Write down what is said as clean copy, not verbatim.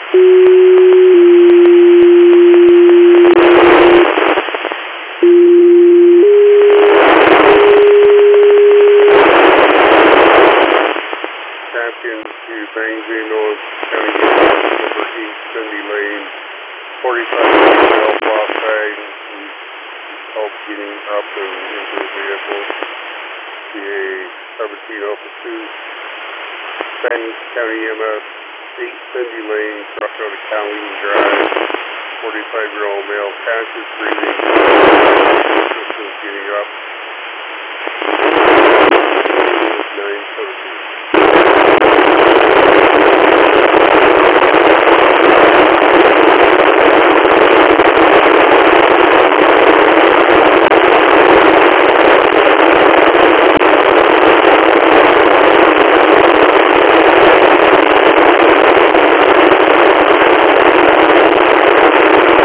Champion to Bangor North County, number 8, Cindy Lane, 45 Bell Block Bag, help getting up and into the vehicle. PA 17 Alpha 2, Bangor County EMS, 8 Cindy Lane, Cross Road to Colleen Drive, 45-year-old male, conscious breathing, systems getting up. 9 Code 2.